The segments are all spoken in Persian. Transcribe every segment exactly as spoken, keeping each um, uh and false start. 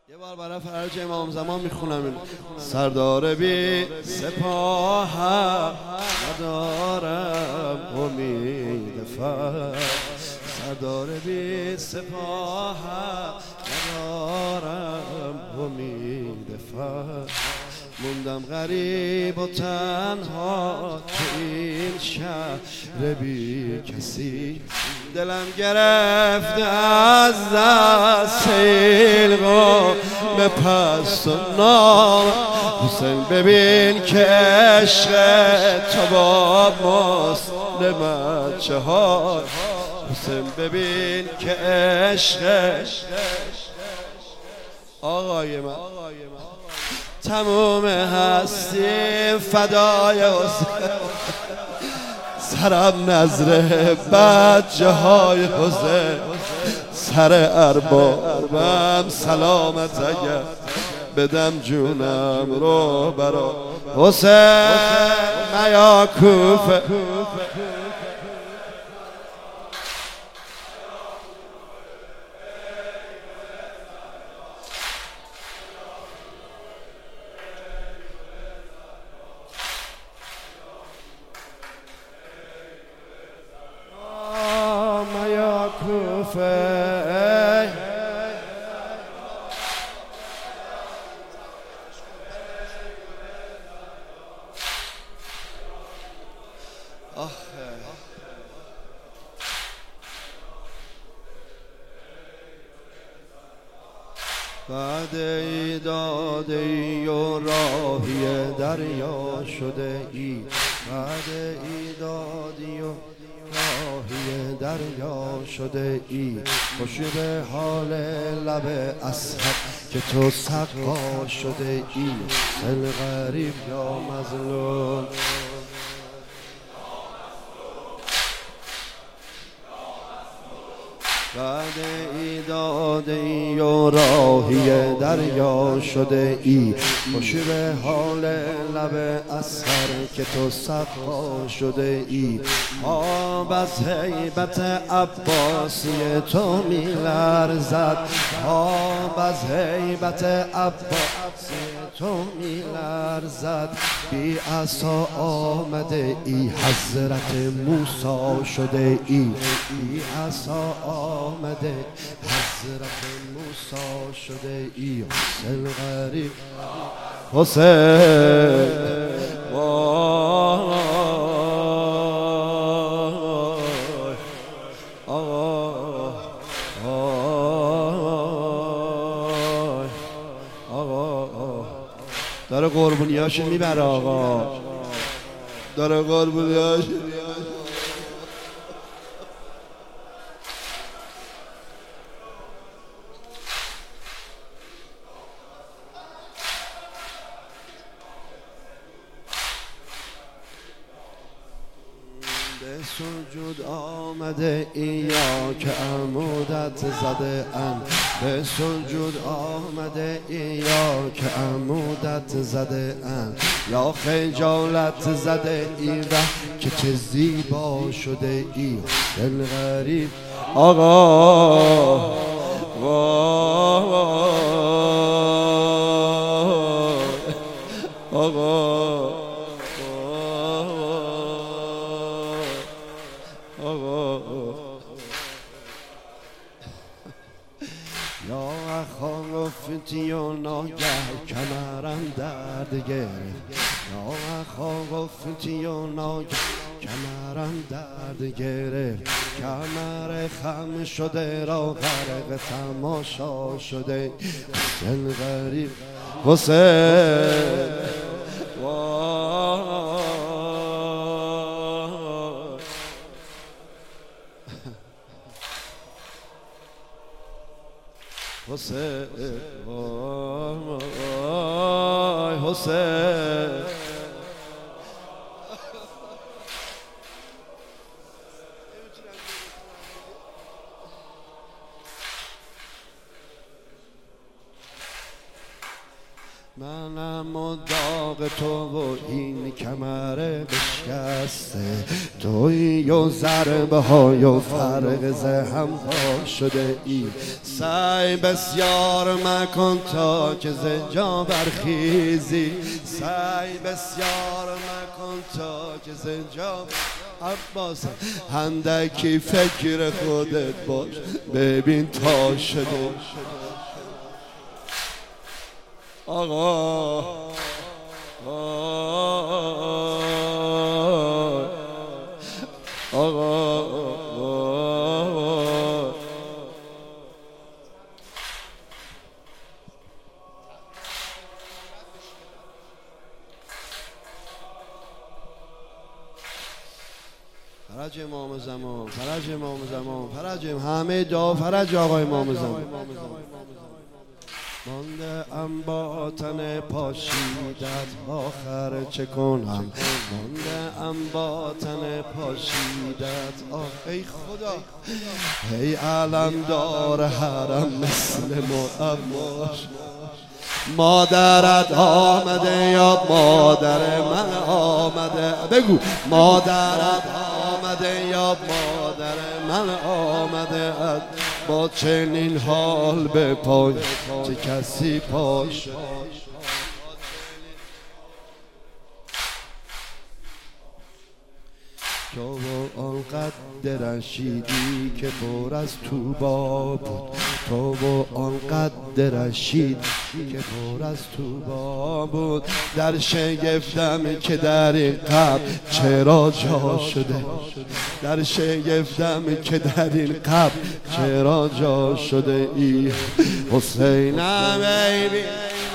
یه بار برای فرج امام زمان میخونم این سردار بی سپاهم ندارم امید فر سردار بی سپاهم ندارم امید فر موندم غریب و تنها تو این شهر بی کسی دلم گرفته از دست سیل قوم پست و نام حسین ببین که عشق تو با مسلمت چه حال حسین ببین که عشق آقای من تموم هستی فدای حسین سرم نظره بچه های حسین سر اربابم سلامت اگر بدم جونم رو برا حسین میا کوفه کوفه بعد ای داده ای و راهی دریا شده ای بعد ای دادی و راهی دریا شده ای خوش به حال لب اصحاب که تو سقا شده ای دل غریب یا مظلوم بعد ای داده ای و راهی دریا شده ای خوش به حال لب اثر که تو سقا شده ای آب از هیبت عباسی تو می لرزد آب از هیبت عباسی تو می لرزد بی عصا آمده ای حضرت موسی شده ای بی عصا آمده حضرت موسی شده ای حسین غریب حسین وای آقا آقا داره قربونیاشو میبره آقا داره قربونیاشو به سجود آمده ای یا که عمودت زده ام به سجود آمده ای یا که عمودت زده ام یا خجالت زده ای و که چه زیبا شده ای دل غریب آقا آقا یا اخا گفتی و ناگه کمرم درد گرفت یا اخا گفتی و ناگه کمرم درد گرفت کمر خم شده را غرق تماشا شده دل غریب حسین حسین وای حسین منم و داغ تو و این کمر بشکسته، توی و ضربه های و فرق زهم ها شده ای. سعی بسیار مکن تا که زنجا برخیزی، سعی بسیار مکن تا که زنجا عباس. اندکی فکر خودت باش ببین تا شده آقا آقا فرج امام زمان، فرج امام زمان، فرج همه دعا فرج آقای امام زمان. مانده ام با تن پاشیدت آخر چه کنم، مانده ام با تن پاشیدت آخر. ای خدا ای علمدار حرم مثل معماش، مادرت آمده یا مادر من آمده، بگو مادرت آمده یا مادر من آمده، با چنین حال به پای چه کسی پاش. تو و آنقدر رشیدی که پر از توبا بود، تو و آنقدر رشید که پر از توبا بود. در شگفتم که در این قبر چرا جا شده، در شگفتم که در این قبر چرا جا شده ای. حسینم ای بی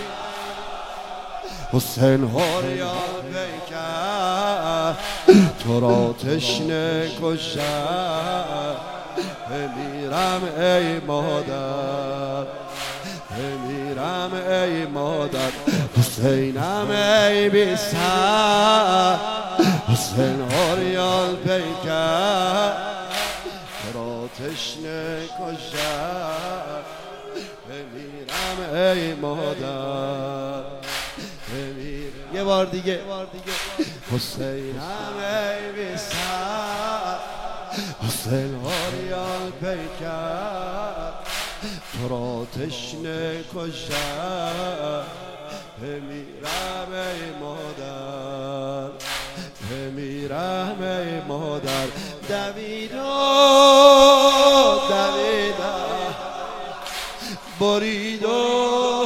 حسین هریان بیکر، تو را تشنه کشد بمیرم ای مادر، بمیرم ای مادر. حسینم ای بی سر، حسین هریان بیکر، تو را تشنه کشد بمیرم ای مادر، بمیرم. یه بار دیگه حسینم ای بی سر، حسین هریان پیکر، تو را تشنه کشد بمیرم ای مادر، بمیرم ای مادر. دویدا دویدا بریدو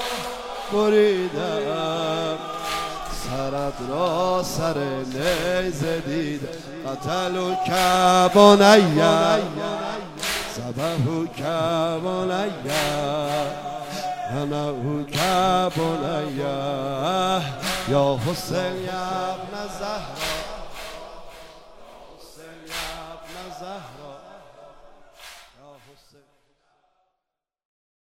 بریدم، سرت را سر نیزه دید. قتلوا کبنیا ذبحوا کبنیا منعوا کبنیا یا حسین یا ابن زهرا، حسین یا ابن زهرا یا حسین.